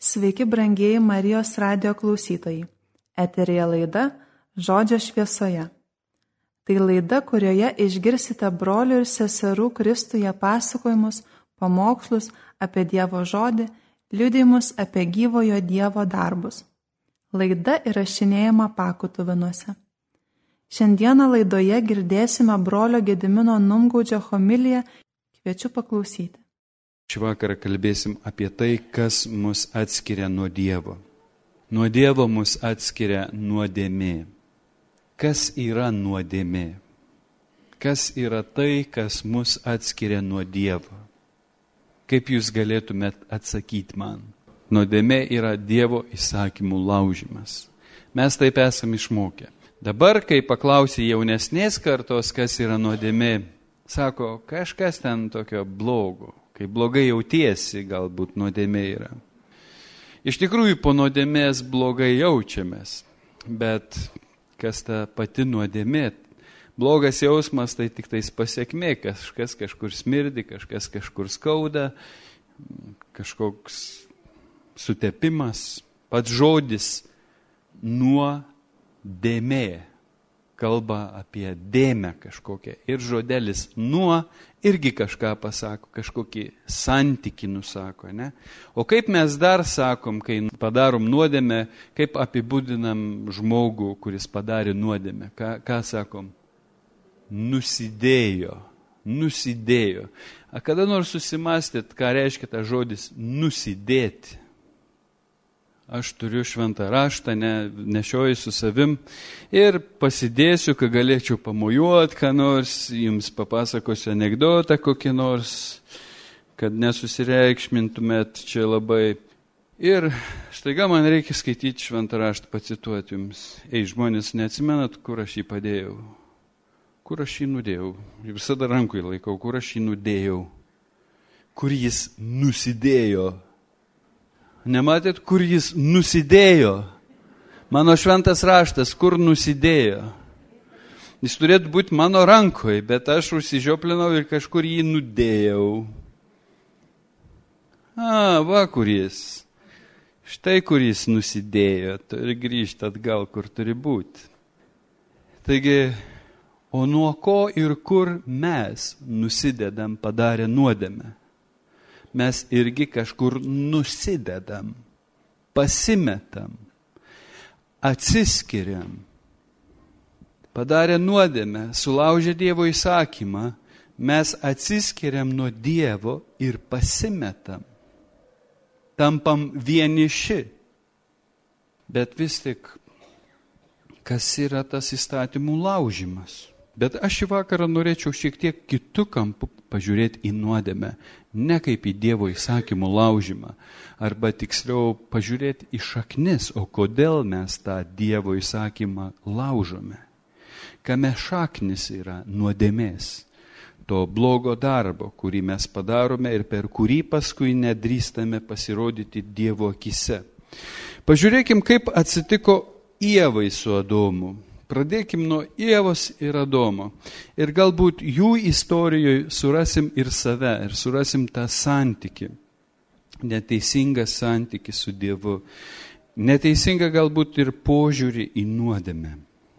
Sveiki, brangieji Marijos radijo klausytojai. Eteryje laida Žodžio šviesoje. Tai laida, kurioje išgirsite brolių ir seserų Kristuje pasakojimus, pamokslus apie Dievo žodį, liudijimus apie gyvojo Dievo darbus. Laida įrašinėjama Pakutuvinuose. Šiandieną laidoje girdėsime brolio Gedimino Numgaudžio homiliją. Kviečiu paklausyti. Šį vakarą kalbėsim apie tai, kas mus atskiria nuo Dievo. Nuo Dievo mus atskiria nuodėmė. Kas yra nuodėmė? Kas yra tai, kas mus atskiria nuo Dievo? Kaip jūs galėtumėt atsakyti man? Nuodėmė yra Dievo įsakymų laužimas. Mes taip esam išmokę. Dabar, kai paklausė jaunesnės kartos, kas yra nuodėmė, sako, kažkas ten tokio blogo. Kai blogai jautiesi, galbūt nuodėmė yra. Iš tikrųjų, po nuodėmės blogai jaučiamės, bet kas ta pati nuodėmė? Blogas jausmas tai tik tais pasiekmė, kažkas kažkur smirdi, kažkas kažkur skauda, kažkoks sutepimas, pats žodis nuodėmė. Kalba apie dėmę kažkokią. Ir žodelis nuo irgi kažką pasako, kažkokį santykį nusako. Ne? O kaip mes dar sakom, kai padarom nuodėmę, kaip apibūdinam žmogų, kuris padarė nuodėmę? Ką sakom? Nusidėjo. Nusidėjo. A kada nors susimastėt, ką reiškia tas žodis nusidėti? Aš turiu šventą raštą, nešioju su savim ir pasidėsiu, kad galėčiau pamojuoti, ką nors, jums papasakosiu anekdotą kokį nors, kad nesusireikšmintumėt čia labai. Ir staiga man reikia skaityti šventą raštą, pacituoti jums. Ei, žmonės, neatsimenat, kur aš jį padėjau? Kur aš jį nudėjau? Visada rankoje laikau, kur aš jį nudėjau? Kur jis nusidėjo? Nematėt, kur jis nusidėjo? Mano šventas raštas, kur nusidėjo? Jis turėtų būti mano rankoje, bet aš užsižioplinau ir kažkur jį nudėjau. Va kur jis. Štai kur jis nusidėjo. Turi grįžti atgal, kur turi būti. Taigi, o nuo ko ir kur mes nusidedam padarę nuodėmę? Mes irgi kažkur nusidedam, pasimetam, atsiskiriam. Padarę nuodėmę, sulaužę Dievo įsakymą, mes atsiskiriam nuo Dievo ir pasimetam. Tampam vieniši. Bet vis tik, kas yra tas įstatymų laužimas? Bet aš šį vakarą norėčiau šiek tiek kitų kampų pažiūrėti į nuodėmę, ne kaip į Dievo įsakymų laužimą, arba tiksliau pažiūrėti į šaknis, o kodėl mes tą Dievo įsakymą laužome. Kame šaknis yra nuodėmės, to blogo darbo, kurį mes padarome ir per kurį paskui nedrįstame pasirodyti Dievo akise. Pažiūrėkim, kaip atsitiko Ievai su Adomu. Pradėkim nuo Ievos ir Adomo. Ir galbūt jų istorijoje surasim ir save, ir surasim tą santykį. Neteisingą santykį su Dievu. Neteisingą galbūt ir požiūrį į nuodėmę.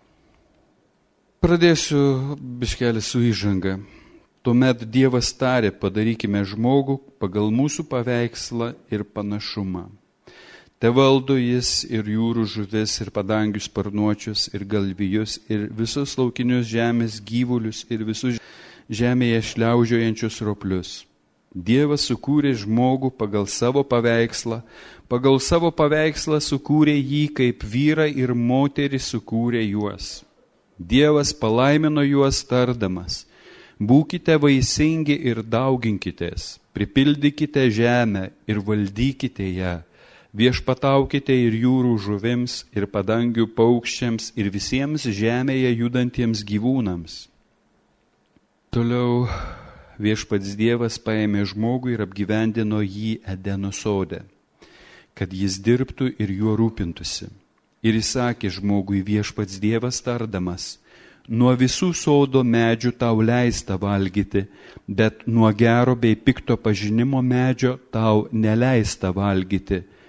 Pradėsiu biškelį su įžanga. Tuomet Dievas tarė, padarykime žmogų pagal mūsų paveikslą ir panašumą. Te valdo jis ir jūrų žuvis, ir padangių sparnuočius, ir galvijus, ir visus laukinius žemės gyvulius, ir visus žemėje šliaužiojančius roplius. Dievas sukūrė žmogų pagal savo paveikslą sukūrė jį, kaip vyrą ir moterį sukūrė juos. Dievas palaimino juos tardamas, būkite vaisingi ir dauginkitės, pripildykite žemę ir valdykite ją. Viešpataukite ir jūrų žuvims, ir padangių paukščiams, ir visiems žemėje judantiems gyvūnams. Toliau viešpats Dievas paėmė žmogų ir apgyvendino jį Edeno sode, kad jis dirbtų ir juo rūpintųsi. Ir įsakė žmogui viešpats Dievas tardamas, nuo visų sodo medžių tau leista valgyti, bet nuo gero bei pikto pažinimo medžio tau neleista valgyti.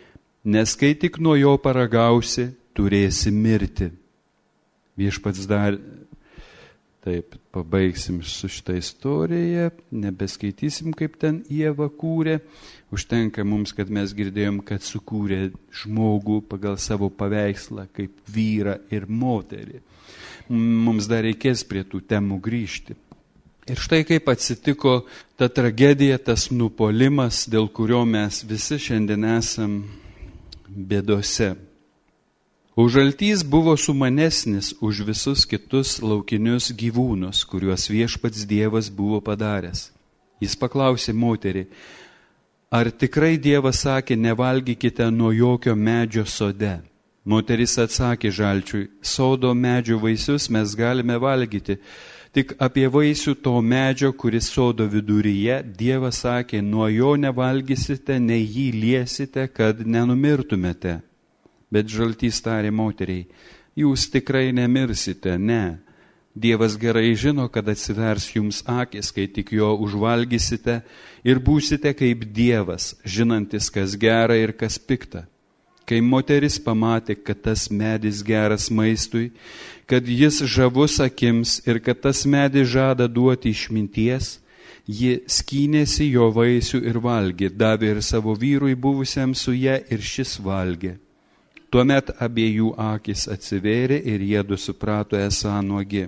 nes kai tik nuo jo paragausi, turėsi mirti. Viešpats dar, taip, pabaigsim su šitą istoriją, nebeskaitysim, kaip ten Ieva kūrė. Užtenka mums, kad mes girdėjom, kad sukūrė žmogų pagal savo paveikslą, kaip vyrą ir moterį. Mums dar reikės prie tų temų grįžti. Ir štai kaip atsitiko ta tragedija, tas nupolimas, dėl kurio mes visi šiandien esam bėdose. Užaltys buvo sumanesnis už visus kitus laukinius gyvūnus, kuriuos viešpats Dievas buvo padaręs. Jis paklausė moterį, ar tikrai Dievas sakė, nevalgykite nuo jokio medžio sode? Moteris atsakė žalčiui, sodo medžio vaisius mes galime valgyti, tik apie vaisių to medžio, kuris sodo viduryje, Dievas sakė, nuo jo nevalgysite, nei jį liesite, kad nenumirtumėte. Bet žaltys tarė moteriai, jūs tikrai nemirsite, ne. Dievas gerai žino, kad atsivers jums akis, kai tik jo užvalgysite ir būsite kaip Dievas, žinantis, kas gera ir kas pikta. Kai moteris pamatė, kad tas medis geras maistui, kad jis žavus akims ir kad tas medis žada duoti išminties, ji skynėsi jo vaisių ir valgė, davė ir savo vyrui buvusiam su ja ir šis valgė. Tuomet abiejų akis atsivėrė ir jiedu suprato esą nuogi.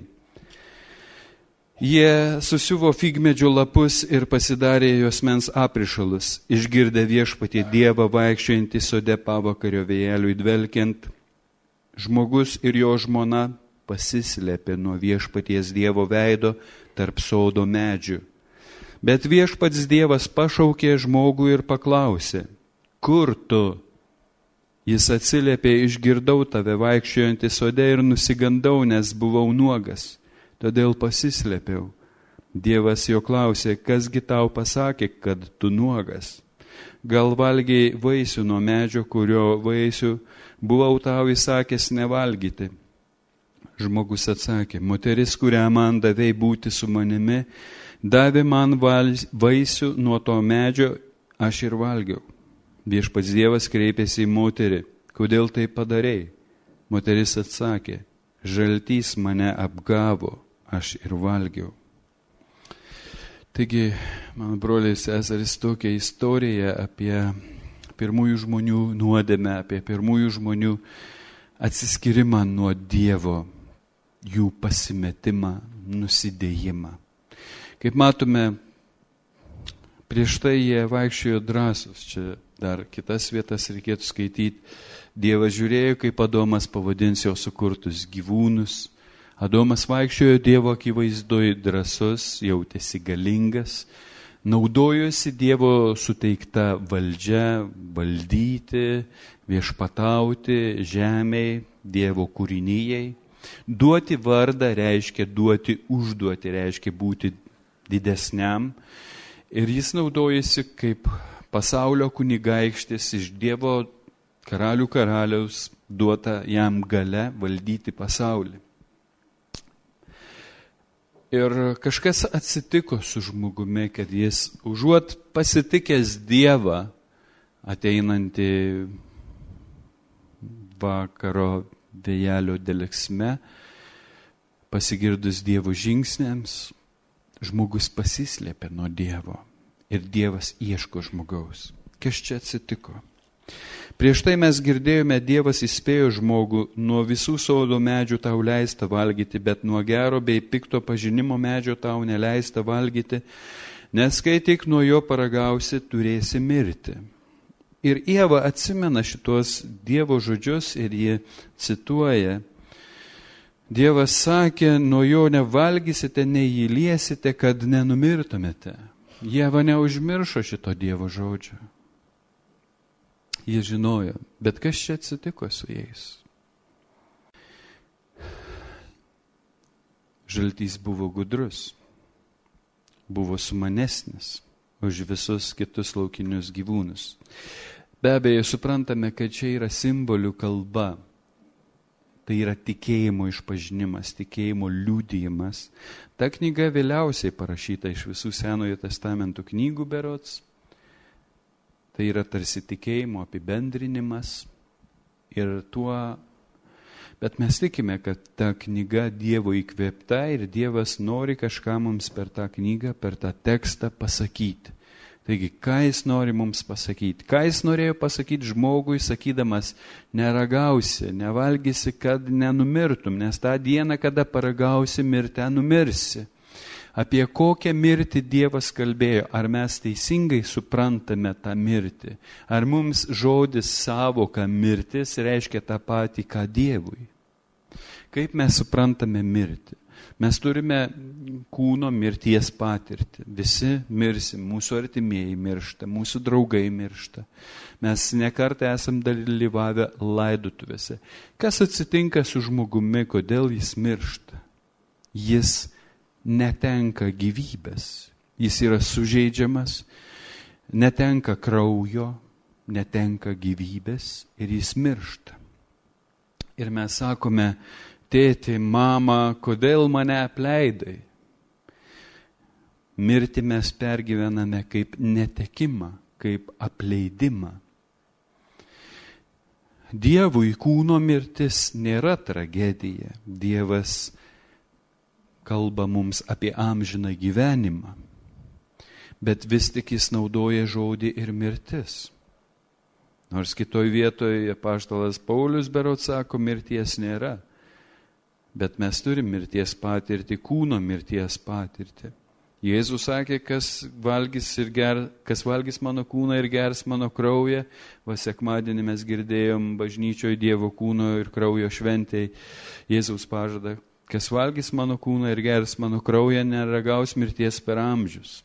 Jie susiuvo figmedžio lapus ir pasidarė juosmens aprišalus, išgirdę viešpatie Dievą vaikščiojantį sode pavakario vėjeliui dvelkiant. Žmogus ir jo žmona pasislėpė nuo viešpaties Dievo veido tarp sodo medžių. Bet viešpats Dievas pašaukė žmogų ir paklausė, kur tu? Jis atsiliepė, išgirdau tave vaikščiojantį sode ir nusigandau, nes buvau nuogas. Todėl pasislėpiau. Dievas jo klausė, kasgi tau pasakė, kad tu nuogas? Gal valgiai vaisių nuo medžio, kurio vaisių buvau tau įsakęs nevalgyti? Žmogus atsakė, moteris, kurią man davei būti su manimi, davė man vaisių nuo to medžio, aš ir valgiau. Viešpats Dievas kreipėsi į moterį, kodėl tai padarei? Moteris atsakė, žaltys mane apgavo, aš ir valgiau. Taigi, mano broliai ir seserys, tokia istorija apie pirmųjų žmonių nuodėmę, apie pirmųjų žmonių atsiskyrimą nuo Dievo, jų pasimetimą, nusidėjimą. Kaip matome, prieš tai jie vaikščiojo drąsus, čia dar kitas vietas reikėtų skaityti. Dievas žiūrėjo, kaip Adomas pavadins jo sukurtus gyvūnus. Adomas vaikščiojo Dievo akivaizdoj drąsus, jautėsi galingas, naudojosi Dievo suteikta valdžia valdyti, viešpatauti žemėj, Dievo kūrinyjei. Duoti vardą reiškia duoti užduoti, reiškia būti didesniam. Ir jis naudojasi kaip pasaulio kunigaikštis iš Dievo karalių karaliaus duota jam galia valdyti pasaulį. Ir kažkas atsitiko su žmogumi, kad jis užuot pasitikęs Dievą ateinantį vakaro vėjelio deleksme, pasigirdus Dievo žingsniams, žmogus pasislėpė nuo Dievo ir Dievas ieško žmogaus. Kas čia atsitiko? Prieš tai mes girdėjome, Dievas įspėjo žmogų, nuo visų sodo medžių tau leista valgyti, bet nuo gero bei pikto pažinimo medžio tau neleista valgyti, nes kai tik nuo jo paragausi, turėsi mirti. Ir Ieva atsimena šitos Dievo žodžius ir ji cituoja, Dievas sakė, nuo jo nevalgysite, nei jį liesite, kad nenumirtumėte. Ieva neužmiršo šito Dievo žodžio. Jie žinojo, bet kas čia atsitiko su jais? Žaltys buvo gudrus, buvo sumanesnis už visus kitus laukinius gyvūnus. Be abejo, suprantame, kad čia yra simbolių kalba. Tai yra tikėjimo išpažinimas, tikėjimo liudijimas. Ta knyga vėliausiai parašyta iš visų Senojo testamento knygų berods. Tai yra tarsi tikėjimo apibendrinimas ir tuo, bet mes tikime, kad ta knyga Dievo įkvėpta ir Dievas nori kažką mums per tą knygą, per tą tekstą pasakyti. Taigi, ką jis nori mums pasakyti? Ką jis norėjo pasakyti žmogui, sakydamas, neragausi, nevalgysi, kad nenumirtum, nes tą dieną, kada paragausi, mirti, numirsi. Apie kokią mirtį Dievas kalbėjo? Ar mes teisingai suprantame tą mirtį? Ar mums žodis savoka mirtis reiškia tą patį, ką Dievui? Kaip mes suprantame mirtį? Mes turime kūno mirties patirtį. Visi mirsim, mūsų artimieji miršta, mūsų draugai miršta. Mes nekartą esam dalyvavę laidotuvėse. Kas atsitinka su žmogumi, kodėl jis miršta? Jis netenka gyvybės. Jis yra sužeidžiamas, netenka kraujo, netenka gyvybės ir jis miršta. Ir mes sakome, tėti, mama, kodėl mane apleidai? Mirtį mes pergyvename kaip netekimą, kaip apleidimą. Dievui kūno mirtis nėra tragedija. Dievas kalba mums apie amžiną gyvenimą, bet vis tik jis naudoja žodį ir mirtis. Nors kitoj vietoje apaštalas Paulius berods sako, mirties nėra. Bet mes turim mirties patirtį, kūno mirties patirtį. Jėzus sakė, kas valgys mano kūną ir gers mano kraują. Va sekmadienį mes girdėjom bažnyčioje Dievo kūno ir kraujo šventėj. Jėzus pažada, kas valgys mano kūną ir gers mano kraują, neragaus mirties per amžius.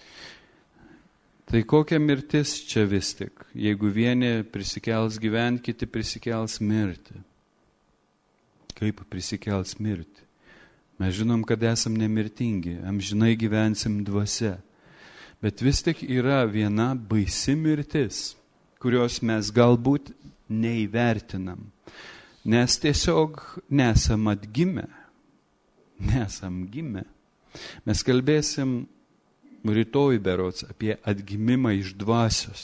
Tai kokia mirtis čia vis tik? Jeigu vieni prisikels gyventi, kiti prisikels mirti. Kaip prisikels mirti? Mes žinom, kad esam nemirtingi, amžinai gyvensim dvasia. Bet vis tik yra viena baisi mirtis, kurios mes galbūt neįvertinam, nes tiesiog nesam atgimę. Nesam gimę. Mes kalbėsim rytoj berods apie atgimimą iš dvasios.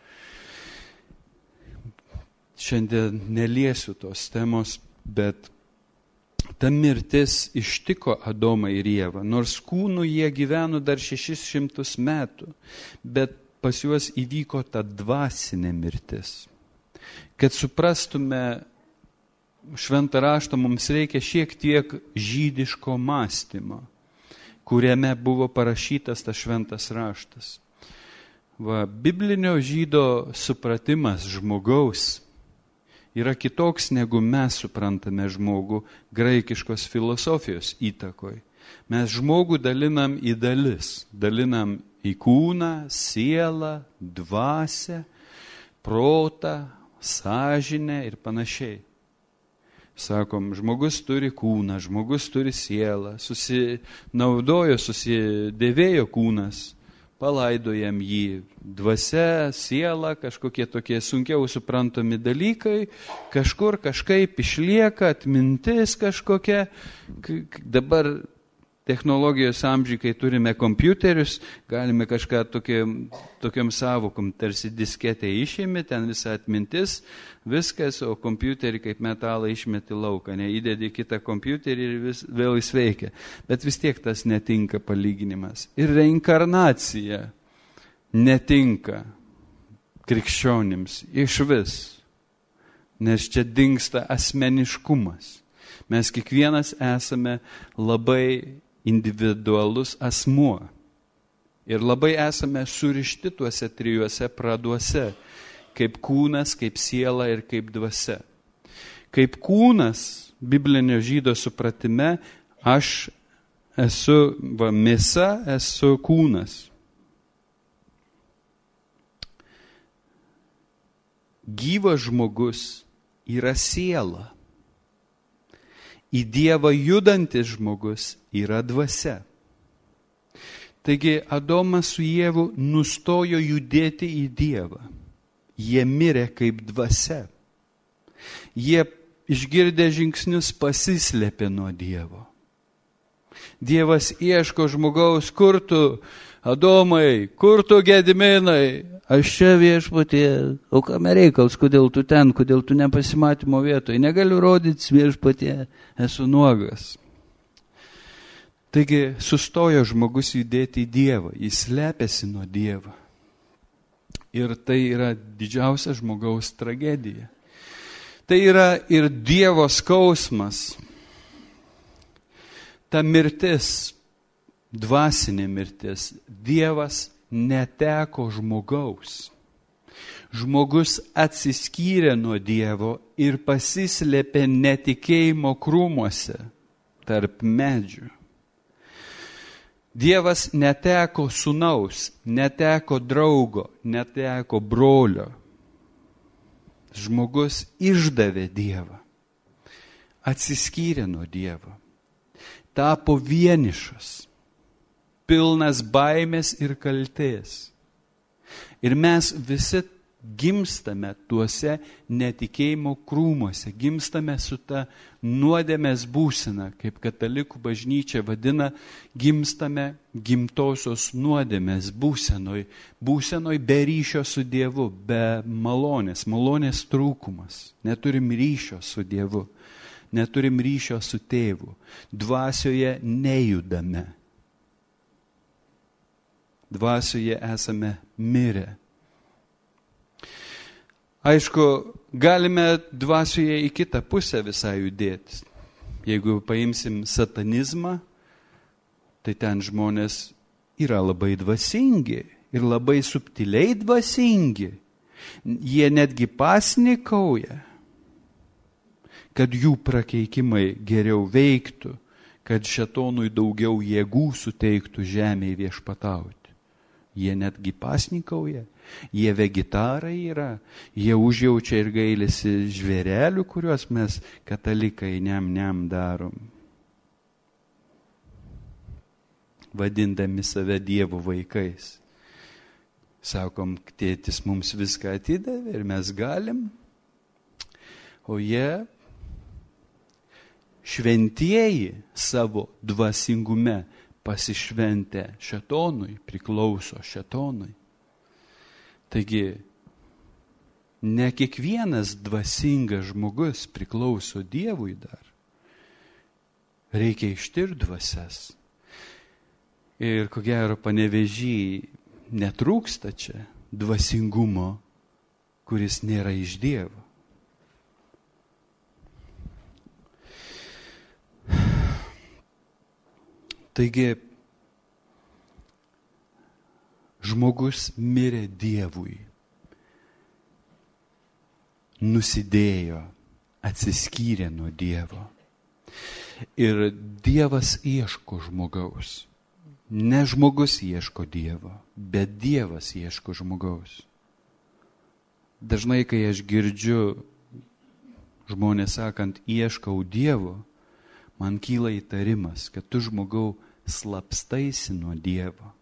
Šiandien neliesiu tos temos, bet ta mirtis ištiko Adomą ir Ievą, nors kūnų jie gyveno dar 600 metų, bet pas juos įvyko ta dvasinė mirtis. Kad suprastume šventą raštą, mums reikia šiek tiek žydiško mąstymo, kuriame buvo parašytas tas šventas raštas. Biblinio žydo supratimas žmogaus yra kitoks, negu mes suprantame žmogų graikiškos filosofijos įtakoj. Mes žmogų dalinam į dalis. Dalinam į kūną, sielą, dvasią, protą, sąžinę ir panašiai. Sakom, žmogus turi kūną, žmogus turi sielą, susidėvėjo kūnas, palaidojam jį, dvasia, siela, kažkokie tokie sunkiau suprantami dalykai, kažkur kažkaip išlieka atmintis kažkokia. Dabar technologijos amžiai, kai turime kompiuterius, galime kažką tokiam savokom, tarsi disketę išėmė, ten visa atmintis, viskas, o kompiuterį kaip metalą išmeti lauką, neįdedi kitą kompiuterį ir vėl jis veikia. Bet vis tiek tas netinka palyginimas. Ir reinkarnacija netinka krikščionims išvis, nes čia dingsta asmeniškumas. Mes kiekvienas esame labai individualus asmuo ir labai esame surišti tuose trijuose praduose, kaip kūnas, kaip siela ir kaip dvasia. Kaip kūnas, biblinio žydo supratime, aš esu mėsa, esu kūnas. Gyvas žmogus yra siela. Į Dievą judantis žmogus yra dvasia. Taigi Adomas su Ievu nustojo judėti į Dievą. Jie mirė kaip dvasia. Jie išgirdę žingsnius pasislėpė nuo Dievo. Dievas ieško žmogaus, kur tu Adomai, kur tu Gediminai? Aš čia viešpatie, o kam reikals, kodėl tu ten, kodėl tu nepasimatymo vietoje? Negaliu rodyti viešpatie, esu nuogas. Taigi sustojo žmogus judėti į Dievą, jis slepiasi nuo Dievo. Ir tai yra didžiausia žmogaus tragedija. Tai yra ir Dievo skausmas. Ta mirtis, dvasinė mirtis, Dievas neteko žmogaus. Žmogus atsiskyrė nuo Dievo ir pasislėpė netikėjimo krūmuose tarp medžių. Dievas neteko sūnaus, neteko draugo, neteko brolio. Žmogus išdavė Dievą, atsiskyrė nuo Dievo, tapo vienišas, pilnas baimės ir kaltės. Ir mes visi gimstame tuose netikėjimo krūmuose, gimstame su ta nuodėmės būsena, kaip katalikų bažnyčia vadina, gimstame gimtosios nuodėmės būsenoj be ryšio su Dievu, be malonės trūkumas, neturim ryšio su Dievu, neturim ryšio su tėvu, dvasioje nejudame, dvasioje esame mirę. Aišku, galime dvasioje į kitą pusę visai judėti. Jeigu paimsim satanizmą, tai ten žmonės yra labai dvasingi ir labai subtiliai dvasingi. Jie netgi pasnikauja, kad jų prakeikimai geriau veiktų, kad šėtonui daugiau jėgų suteiktų žemėje viešpatauti. Jie netgi pasnikauja, jie vegetarai yra, jie užjaučia ir gailisi žvėrelių, kuriuos mes katalikai niam darom. Vadindami save Dievo vaikais. Sakom, tėtis mums viską atidavė ir mes galim, o jie šventieji savo dvasingume pasišventę šėtonui, priklauso šėtonui. Taigi, ne kiekvienas dvasingas žmogus priklauso Dievui dar. Reikia ištirti dvasias. Ir ko gero Panevėžy netrūksta čia dvasingumo, kuris nėra iš Dievo. Taigi, žmogus mirė Dievui, nusidėjo, atsiskyrė nuo Dievo. Ir Dievas ieško žmogaus. Ne žmogus ieško Dievo, bet Dievas ieško žmogaus. Dažnai, kai aš girdžiu žmonės sakant, ieškau Dievo, man kyla įtarimas, kad tu žmogau slapstaisi nuo Dievo.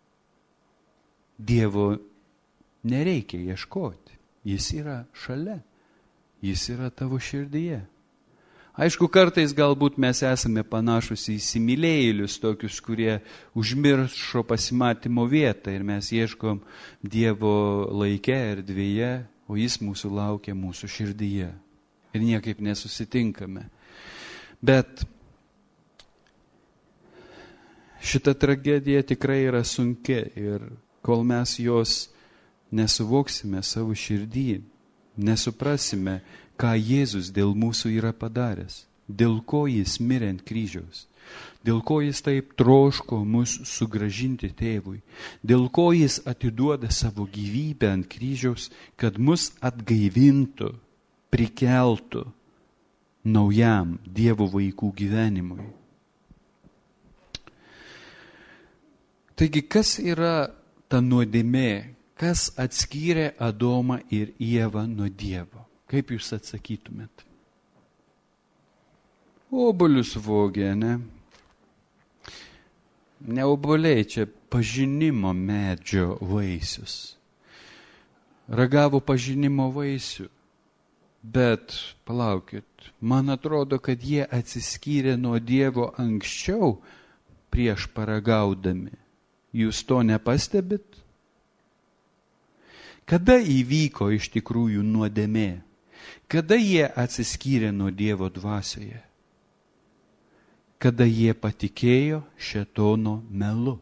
Dievo nereikia ieškoti, jis yra šalia, jis yra tavo širdyje. Aišku, kartais galbūt mes esame panašus į įsimylėjėlius tokius, kurie užmiršo pasimatymo vietą ir mes ieškom Dievo laike erdvėje, o jis mūsų laukia mūsų širdyje ir niekaip nesusitinkame. Bet šita tragedija tikrai yra sunki ir kol mes jos nesuvoksime savo širdį, nesuprasime, ką Jėzus dėl mūsų yra padaręs, dėl ko jis mirė ant kryžiaus, dėl ko jis taip troško mus sugrąžinti tėvui, dėl ko jis atiduoda savo gyvybę ant kryžiaus, kad mus atgaivintų, prikeltų naujam Dievo vaikų gyvenimui. Taigi, kas yra ta nuodėmė? Kas atskyrė Adomą ir Ievą nuo Dievo? Kaip jūs atsakytumėt? Obuolius vogė, ne? Ne obuoliai, čia pažinimo medžio vaisius. Ragavo pažinimo vaisių. Bet, palaukit, man atrodo, kad jie atsiskyrė nuo Dievo anksčiau prieš paragaudami. Jūs to nepastebit? Kada įvyko iš tikrųjų nuodėmė? Kada jie atsiskyrė nuo Dievo dvasioje? Kada jie patikėjo šėtono melu.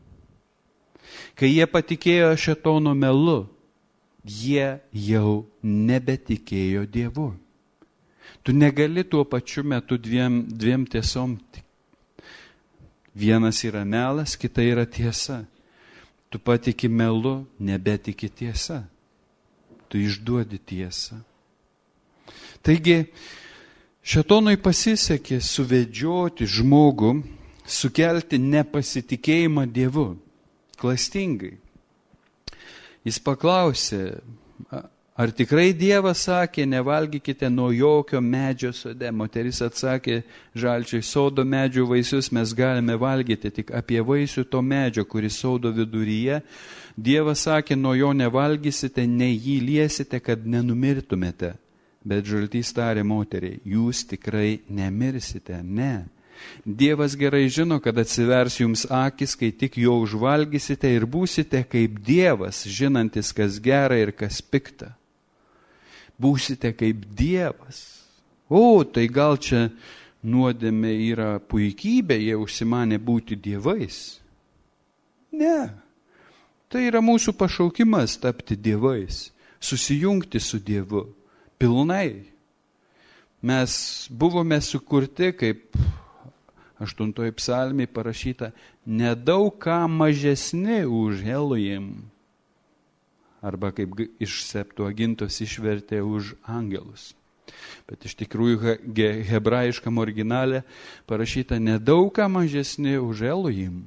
Kai jie patikėjo šėtono melu, jie jau nebetikėjo Dievu. Tu negali tuo pačiu metu dviem tiesom. Vienas yra melas, kita yra tiesa. Tu patiki melu, nebetiki tiesa. Tu išduodi tiesą. Taigi, šėtonui pasisekė suvedžioti žmogų, sukelti nepasitikėjimą Dievu. Klastingai. Jis paklausė, ar tikrai Dievas sakė, nevalgykite nuo jokio medžio sode. Moteris atsakė, žalčiai, sodo medžių vaisius mes galime valgyti, tik apie vaisių to medžio, kuris sodo viduryje. Dievas sakė, nuo jo nevalgysite, nei jį liesite, kad nenumirtumėte. Bet žaltys tarė moteriai, jūs tikrai nemirsite, ne. Dievas gerai žino, kad atsivers jums akis, kai tik jo užvalgysite ir būsite kaip Dievas, žinantis, kas gera ir kas pikta. Būsite kaip Dievas. O, tai gal čia nuodėmė yra puikybė, jie užsimanė būti dievais? Ne. Tai yra mūsų pašaukimas tapti dievais, susijungti su Dievu pilnai. Mes buvome sukurti, kaip 8 psalmėje parašyta, nedaug ką mažesni už Elohim. Arba kaip iš Septuagintos išvertė už angelus. Bet iš tikrųjų hebrajiškam originale parašyta nedaug ką mažesni už Elohim.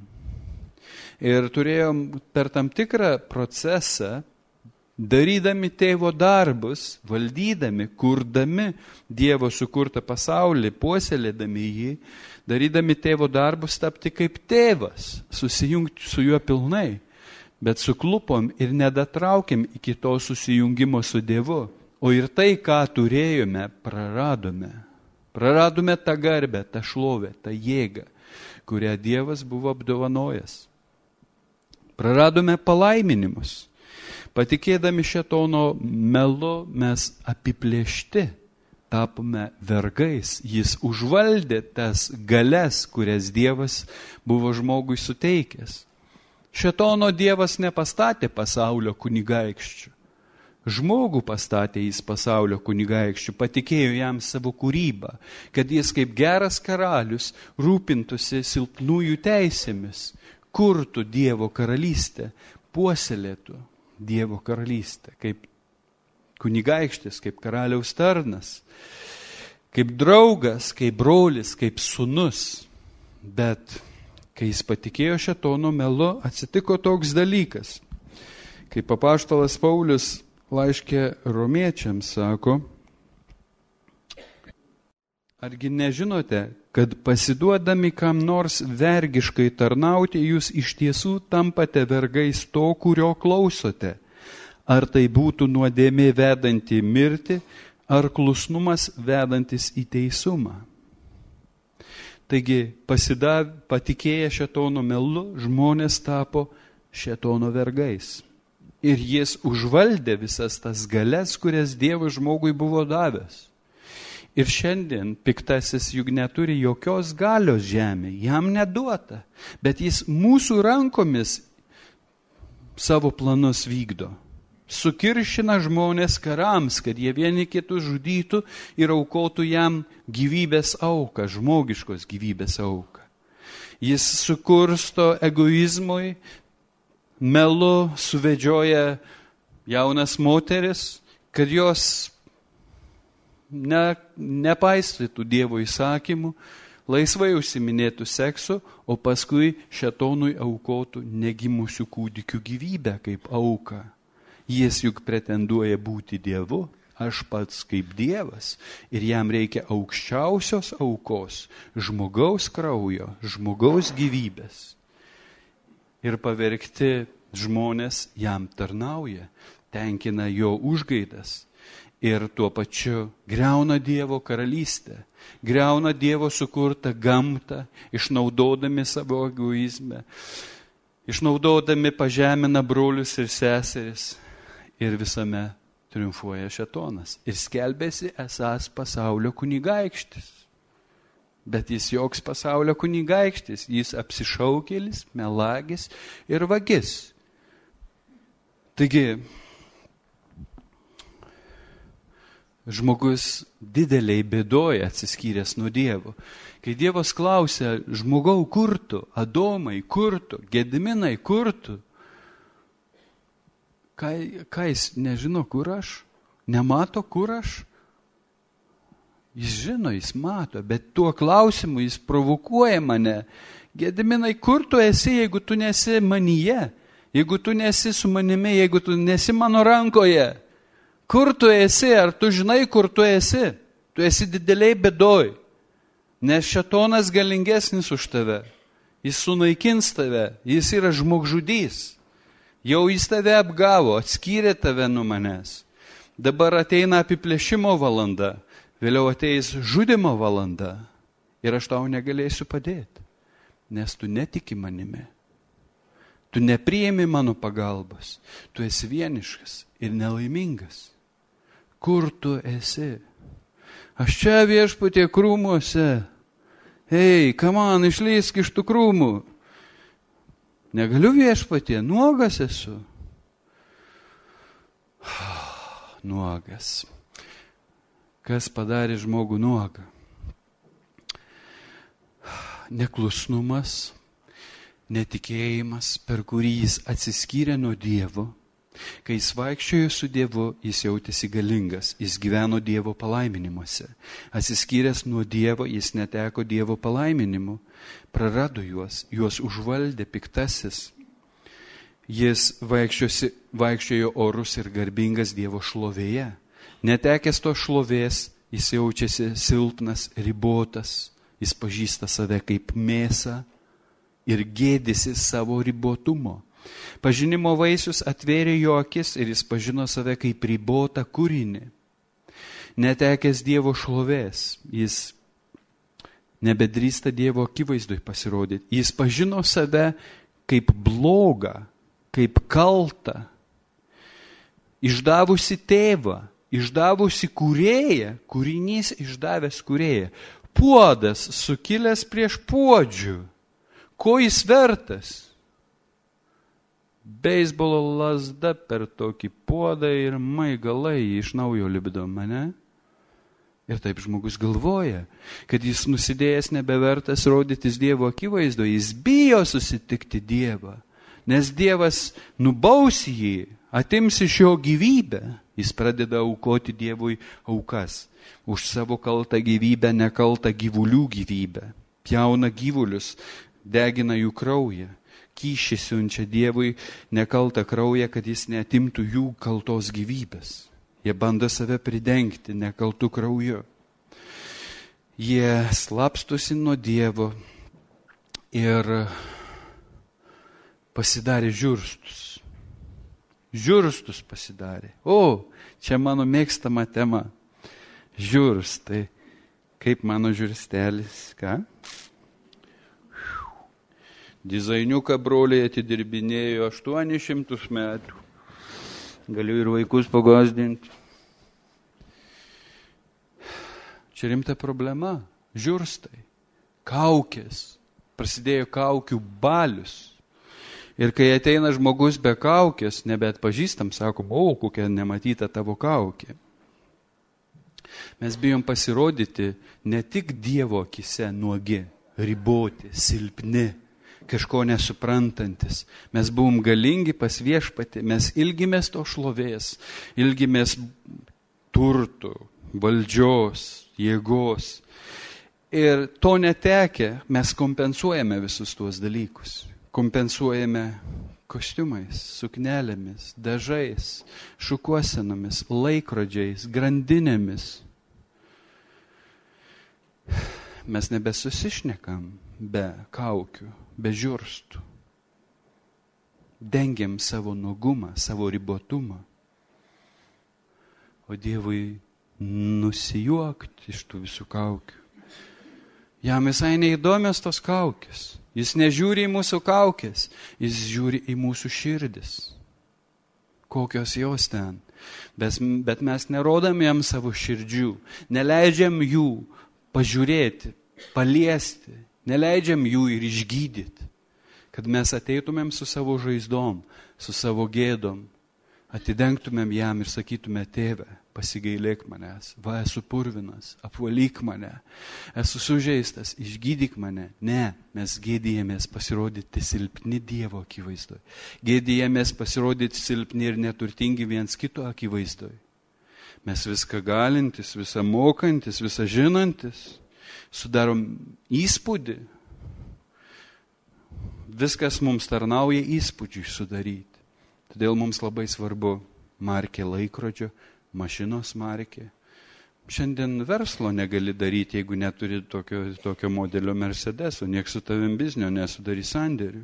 Ir turėjom per tam tikrą procesą, darydami tėvo darbus, valdydami, kurdami Dievo sukurtą pasaulį, puoselėdami jį, darydami tėvo darbus tapti kaip tėvas, susijungti su juo pilnai, bet suklupom ir nedatraukėm iki to susijungimo su Dievu, o ir tai, ką turėjome, praradome. Praradome tą garbę, tą šlovę, tą jėgą, kurią Dievas buvo apdovanojęs. Praradome palaiminimus. Patikėdami šėtono melu mes apiplėšti, tapome vergais. Jis užvaldė tas galias, kurias Dievas buvo žmogui suteikęs. Šėtono Dievas nepastatė pasaulio kunigaikščių. Žmogų pastatė jis pasaulio kunigaikščių, patikėjo jam savo kūrybą, kad jis kaip geras karalius rūpintųsi silpnųjų teisėmis, kurtų Dievo karalystę, puoselėtų Dievo karalystę, kaip kunigaikštis, kaip karaliaus tarnas, kaip draugas, kaip brolis, kaip sūnus. Bet kai jis patikėjo šėtono melu, atsitiko toks dalykas. Kaip apaštalas Paulius laiške Romiečiams sako, argi nežinote, kad pasiduodami kam nors vergiškai tarnauti, jūs iš tiesų tampate vergais to, kurio klausote. Ar tai būtų nuodėmė vedanti mirti, ar klusnumas vedantis į teisumą. Taigi, patikėję šėtono melu, žmonės tapo šėtono vergais. Ir jis užvaldė visas tas galias, kurias Dievas žmogui buvo davęs. Ir šiandien piktasis juk neturi jokios galios žemėje, jam neduota, bet jis mūsų rankomis savo planus vykdo. Sukiršina žmonės karams, kad jie vieni kitus žudytų ir aukotų jam gyvybės auką, žmogiškos gyvybės auką. Jis sukursto egoizmui, melu suvedžioja jaunas moteris, kad jos nepaisytų Dievo įsakymų, laisvai užsiminėtų seksu, o paskui šėtonui aukotų negimusių kūdikių gyvybę kaip auką. Jis juk pretenduoja būti Dievu, aš pats kaip Dievas, ir jam reikia aukščiausios aukos, žmogaus kraujo, žmogaus gyvybės. Ir pavergti žmonės jam tarnauja, tenkina jo užgaidas. Ir tuo pačiu griauna Dievo karalystę, griauna Dievo sukurtą gamtą, išnaudodami savo egoizmą. Išnaudodami pažemina brolius ir seseris ir visame triumfuoja šėtonas. Ir skelbėsi esąs pasaulio kunigaikštis. Bet jis joks pasaulio kunigaikštis, jis apsišaukėlis, melagis ir vagis. Taigi, žmogus dideliai bėdoja atsiskyręs nuo Dievo. Kai Dievas klausia, žmogau, kur tu, Adomai, kur tu, Gediminai, kur tu? Ką jis nežino, kur aš? Nemato, kur aš? Jis žino, jis mato, bet tuo klausimu jis provokuoja mane. Gediminai, kur tu esi, jeigu tu nesi manyje? Jeigu tu nesi su manimi, jeigu tu nesi mano rankoje? Kur tu esi? Ar tu žinai, kur tu esi? Tu esi dideliai bėdoj. Nes šėtonas galingesnis už tave. Jis sunaikins tave. Jis yra žmogžudys. Jau jis tave apgavo, atskyrė tave nuo manęs. Dabar ateina apiplėšimo valanda. Vėliau ateis žudimo valanda. Ir aš tau negalėsiu padėti. Nes tu netiki manimi. Tu nepriimi mano pagalbos. Tu esi vieniškas ir nelaimingas. Kur tu esi? Aš čia viešpatie krūmuose. Ei, man išlįsk iš tų krūmų. Negaliu viešpatie, nuogas esu. Nuogas. Kas padarė žmogų nuogą? Neklusnumas, netikėjimas, per kurį jis atsiskyrė nuo Dievo. Kai jis vaikščiojo su Dievu, jis jautėsi galingas, jis gyveno Dievo palaiminimuose. Atsiskyręs nuo Dievo, jis neteko Dievo palaiminimų, prarado juos užvaldė piktasis. Jis vaikščiojo orus ir garbingas Dievo šlovėje. Netekęs to šlovės, jis jaučiasi silpnas, ribotas, jis pažįsta save kaip mėsą ir gėdisi savo ribotumo. Pažinimo vaisius atvėrė jo akis ir jis pažino save kaip ribotą kūrinį. Netekęs Dievo šlovės, jis nebedrįsta Dievo akivaizdui pasirodyti. Jis pažino save kaip blogą, kaip kaltą, išdavusi tėvą, išdavusi kūrėją, kūrinys išdavęs kūrėją. Puodas sukilęs prieš puodžių. Ko jis vertas? Beisbolo lazda per tokį puodą ir maigalai iš naujo lipdo mane. Ir taip žmogus galvoja, kad jis nusidėjęs nebevertas rodytis Dievo akivaizdoje. Jis bijo susitikti Dievą, nes Dievas nubaus jį, atims iš jo gyvybę. Jis pradeda aukoti Dievui aukas už savo kaltą gyvybę, nekaltą gyvulių gyvybę. Pjauna gyvulius, degina jų kraują. Kyšį siunčia Dievui nekaltą kraują, kad jis neatimtų jų kaltos gyvybės. Jie bando save pridengti nekaltų krauju. Jie slapstosi nuo Dievo ir pasidarė žiurstus. Žiurstus pasidarė. O, čia mano mėgstama tema. Žiurstai. Kaip mano žiurstelis, ką? Dizainiuką broliai atidirbinėjo 800 metų. Galiu ir vaikus pagazdinti. Čia rimta problema. Žiurstai. Kaukės. Prasidėjo kaukių balius. Ir kai ateina žmogus be kaukės, nebeatpažįstam, sakom, o, kokia nematyta tavo kaukė. Mes bijom pasirodyti ne tik Dievo akise nuogi, riboti, silpni, kažko nesuprantantis. Mes buvom galingi pas viešpatį, mes ilgimės to šlovės, ilgimės turtų, valdžios, jėgos. Ir to netekę mes kompensuojame visus tuos dalykus. Kompensuojame kostiumais, suknelėmis, dažais, šukuosenomis, laikrodžiais, grandinėmis. Mes nebesusišnekam be kaukių, be žiurstų. Dengiam savo nuogumą, savo ribotumą. O Dievui nusijuokti iš tų visų kaukių. Jam visai neįdomios tos kaukės. Jis nežiūri į mūsų kaukės, jis žiūri į mūsų širdis. Kokios jos ten. Bet mes nerodam jam savo širdžių, neleidžiam jų pažiūrėti, paliesti, neleidžiam jų ir išgydyti, kad mes ateitumėm su savo žaizdom, su savo gėdom, atidengtumėm jam ir sakytume, tėve, pasigailėk manęs, va esu purvinas, apvalyk mane, esu sužeistas, išgydyk mane. Ne, mes gėdijamės pasirodyti silpni Dievo akivaizdoj. Gėdijamės pasirodyti silpni ir neturtingi viens kito akivaizdoj. Mes viską galintis, visą mokantis, visą žinantis, sudarom įspūdį. Viskas mums tarnauja įspūdžiui sudaryti. Todėl mums labai svarbu markė laikrodžio, mašinos markė. Šiandien verslo negali daryti, jeigu neturi tokio modelio Mercedeso. Nieks su tavim biznio nesudarys sandėrių.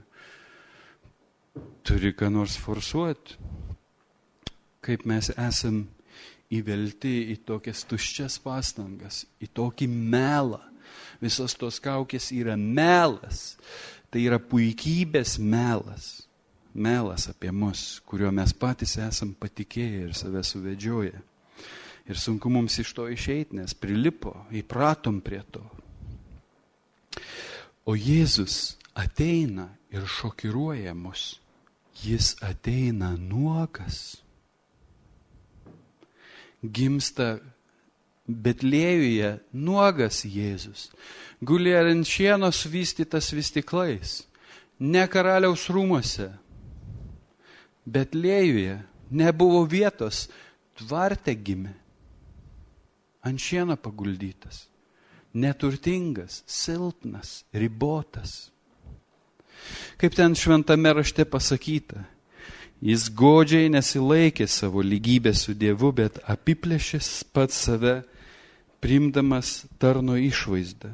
Turi ką nors forsuoti. Kaip mes esam įvelti į tokias tuščias pastangas, į tokį melą. Visos tos kaukės yra melas. Tai yra puikybės melas. Melas apie mus, kuriuo mes patys esam patikėję ir save suvedžioję. Ir sunku mums iš to išeiti, nes prilipo, įpratom prie to. O Jėzus ateina ir šokiruoja mus. Jis ateina nuogas. Gimsta Betlėjuje nuogas Jėzus. Guli ant šieno suvystytas vystyklais. Ne karaliaus rūmuose. Betlėjuje nebuvo vietos, tvarte gimė. Ant šieno paguldytas. Neturtingas, silpnas, ribotas. Kaip ten šventame rašte pasakyta, jis godžiai nesilaikė savo lygybės su Dievu, bet apiplėšė pats save, priimdamas tarno išvaizdą.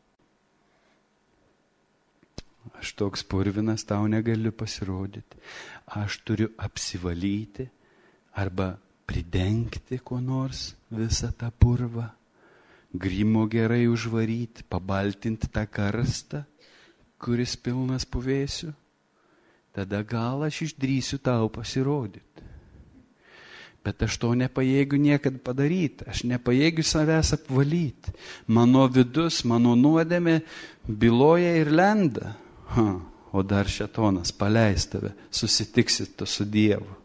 Aš toks purvinas, tau negaliu pasirodyti. Aš turiu apsivalyti arba pridengti kuo nors visą tą purvą, grimo gerai užvaryti, pabaltinti tą karstą, kuris pilnas puvėsių. Tada gal aš išdrįsiu tau pasirodyti. Bet aš to nepajėgiu niekad padaryti. Aš nepajėgiu savęs apvalyti. Mano vidus, mano nuodėmė byloja ir lenda. O dar šėtonas paleis tave, susitiksit su Dievu.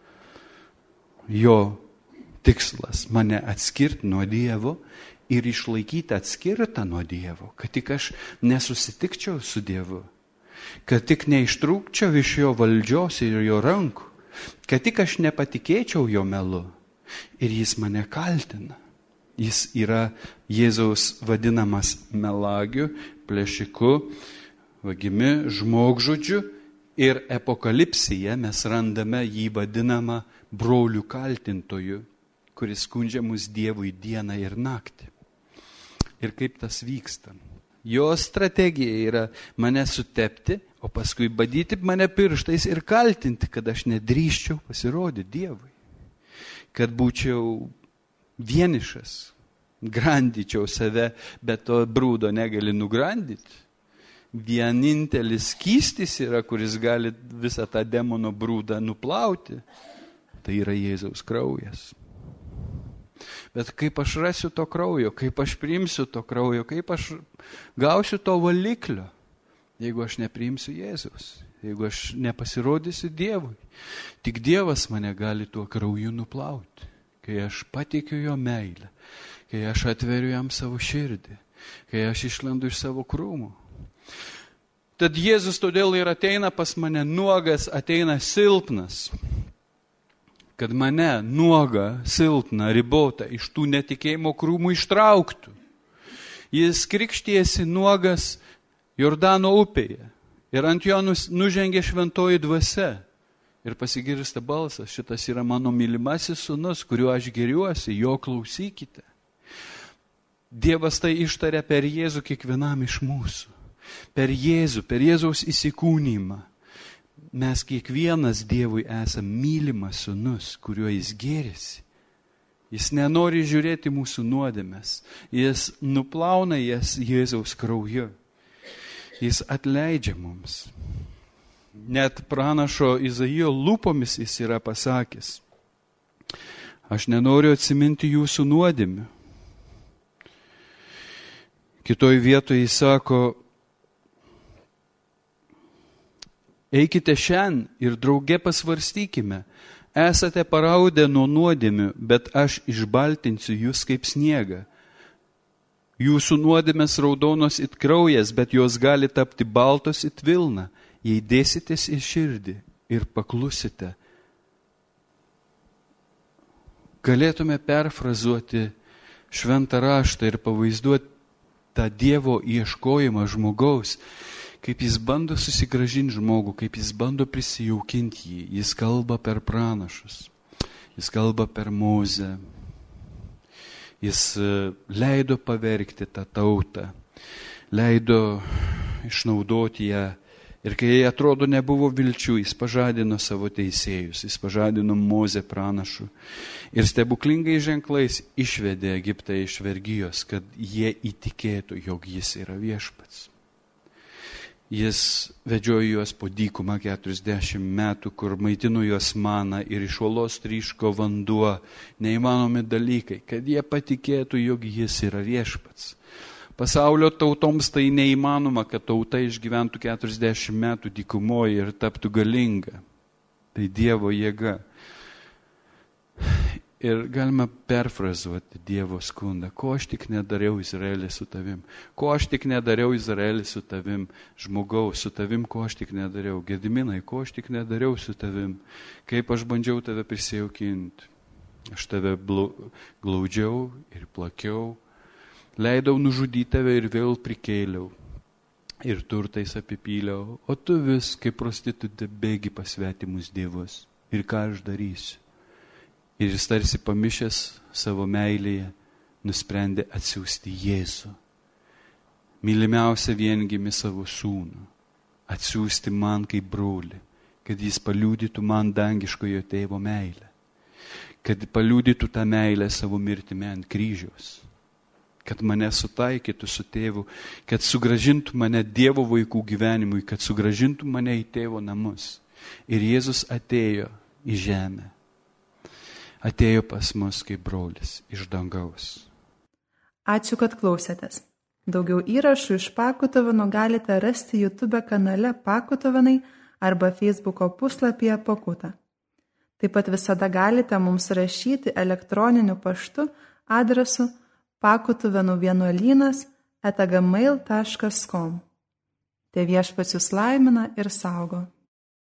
Jo tikslas mane atskirti nuo Dievo ir išlaikyti atskirtą nuo Dievo, kad tik aš nesusitikčiau su Dievu, kad tik neištrūkčiau iš jo valdžios ir jo rankų, kad tik aš nepatikėčiau jo melu ir jis mane kaltina. Jis yra Jėzaus vadinamas melagiu, plėšiku, vagimi, žmogžudžiu ir apokalipsėje mes randame jį vadinamą brolių kaltintoju, kuris skundžia mus Dievui dieną ir naktį. Ir kaip tas vyksta? Jo strategija yra mane sutepti, o paskui badyti mane pirštais ir kaltinti, kad aš nedrįščiau pasirodyti Dievui. Kad būčiau vienišas, grandyčiau save, bet to brūdo negali nugrandyti. Vienintelis skystis yra, kuris gali visą tą demono brūdą nuplauti. Tai yra Jėzaus kraujas. Bet kaip aš rasiu to kraujo, kaip aš priimsiu to kraujo, kaip aš gausiu to valiklio, jeigu aš nepriimsiu Jėzaus, jeigu aš nepasirodysiu Dievui. Tik Dievas mane gali tuo krauju nuplauti, kai aš patikiu jo meilę, kai aš atveriu jam savo širdį, kai aš išlendu iš savo krūmų. Tad Jėzus todėl ir ateina pas mane nuogas, ateina silpnas, kad mane nuogą, silpną, ribotą iš tų netikėjimo krūmų ištrauktų. Jis krikštijasi nuogas Jordano upėje ir ant jo nužengė šventoji dvasia. Ir pasigirsta balsas, šitas yra mano mylimasis sūnus, kuriuo aš geriuosi, jo klausykite. Dievas tai ištarė per Jėzų kiekvienam iš mūsų. Per Jėzų, per Jėzaus įsikūnymą. Mes kiekvienas Dievui esam mylimas sūnus, kuriuo jis gėrisi. Jis nenori žiūrėti mūsų nuodėmes. Jis nuplauna jas Jėzaus krauju. Jis atleidžia mums. Net pranašo Izaijo lūpomis jis yra pasakęs: aš nenoriu atsiminti jūsų nuodėmių. Kitoj vietoje jis sako: eikite šiandien ir drauge pasvarstykime. Esate paraudę nuo nuodėmių, bet aš išbaltinsiu jūs kaip sniegą. Jūsų nuodėmės raudonos it kraujas, bet jos gali tapti baltos it vilna, jei dėsitės į širdį ir paklusite. Galėtume perfrazuoti šventą raštą ir pavaizduoti tą Dievo ieškojimą žmogaus, kaip jis bando susigrąžinti žmogų, kaip jis bando prisijaukinti jį. Jis kalba per pranašus, jis kalba per Mozę. Jis leido pavergti tą tautą, leido išnaudoti ją. Ir kai jai atrodo nebuvo vilčių, jis pažadino savo teisėjus, jis pažadino Mozę pranašų. Ir stebuklingais ženklais išvedė Egiptą iš vergijos, kad jie įtikėtų, jog jis yra viešpats. Jis vedžiojo juos po dykumą 40 metų, kur maitino juos maną ir iš uolos tryško vanduo, neįmanomi dalykai, kad jie patikėtų, jog jis yra viešpats. Pasaulio tautoms tai neįmanoma, kad tauta išgyventų 40 metų dykumoje ir taptų galinga. Tai Dievo jėga. Ir galime perfrazuoti Dievo skundą. Ko aš tik nedariau, Izraelį, su tavim? Ko aš tik nedariau, Izraelį, su tavim? Žmogaus, su tavim, ko aš tik nedariau? Gediminai, ko aš tik nedariau su tavim? Kaip aš bandžiau tave prisijaukinti? Aš tave glaudžiau ir plakiau. Leidau nužudyti tave ir vėl prikėliau. Ir turtais apipyliau. O tu vis, kaip prostitutė, bėgi pas svetimus dievus. Ir ką aš darysiu? Ir jis tarsi pamišęs savo meilėje nusprendė atsiųsti Jėzų, mylimiausią viengimį savo sūnų, atsiųsti man kaip brolį, kad jis paliudytų man dangiškojo tėvo meilę, kad paliudytų tą meilę savo mirtimi ant kryžiaus, kad mane sutaikytų su tėvu, kad sugrąžintų mane Dievo vaikų gyvenimui, kad sugrąžintų mane į tėvo namus. Ir Jėzus atėjo į žemę. Atėjo pas mus kaip brolis iš dangaus. Ačiū, kad klausėtės. Daugiau įrašų iš Pakutovanų galite rasti YouTube kanale Pakutovanai arba Facebooko puslapyje Pakuta. Taip pat visada galite mums rašyti elektroniniu paštu adresu pakutovanuvienuolynas@gmail.com. Te Viešpats jus laimina ir saugo.